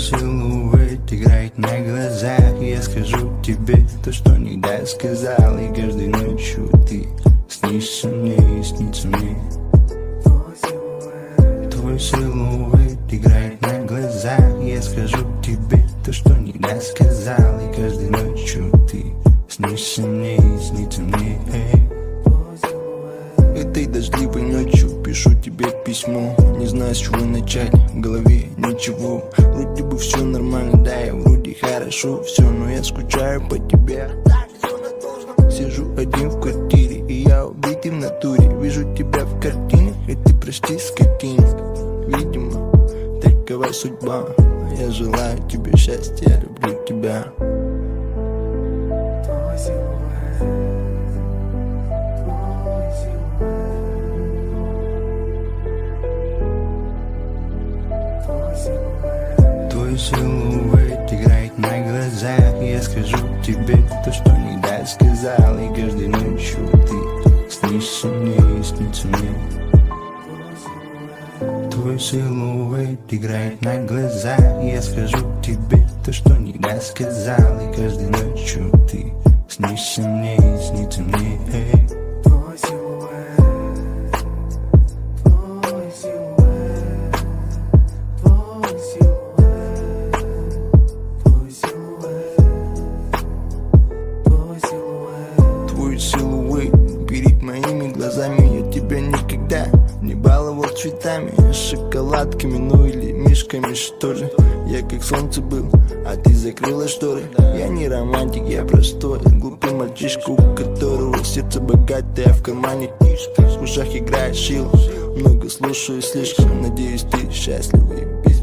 силуэт играет на глазах. Я скажу тебе то, что нигда сказал. И каждой ночью ты снишься мне и снится мне. Твой силуэт играет на глазах. Я скажу тебе то, что нигда сказал. И каждой ночью ты снишься мне и снится мне. Этой дождливой ночью пишу тебе письмо. Не знаю, с чего начать, в голове ничего. Вроде бы все нормально, да, и вроде хорошо все, но я скучаю по тебе. Сижу один в квартире, и я убитый в натуре. Вижу тебя в картинах, и ты прости, скотина. Видимо, такова судьба. Я желаю тебе счастья, я люблю тебя. Твой силуэт играет на глазах. Я скажу тебе то, что нигда сказал. И каждой ночью ты снишься мне и снится мне. Твой силуэт играет на глазах. Я скажу тебе то, что нигда сказал. И каждой ночью ты снишься мне и снится мне. Твой силуэт перед моими глазами. Я тебя никогда не баловал цветами, шоколадками, ну или мишками, что же. Я как солнце был, а ты закрыла шторы. Я не романтик, я простой глупый мальчишка, у которого сердце богатое, а в кармане тишка. В ушах играет шил, много слушаю слишком. Надеюсь, ты счастлива и без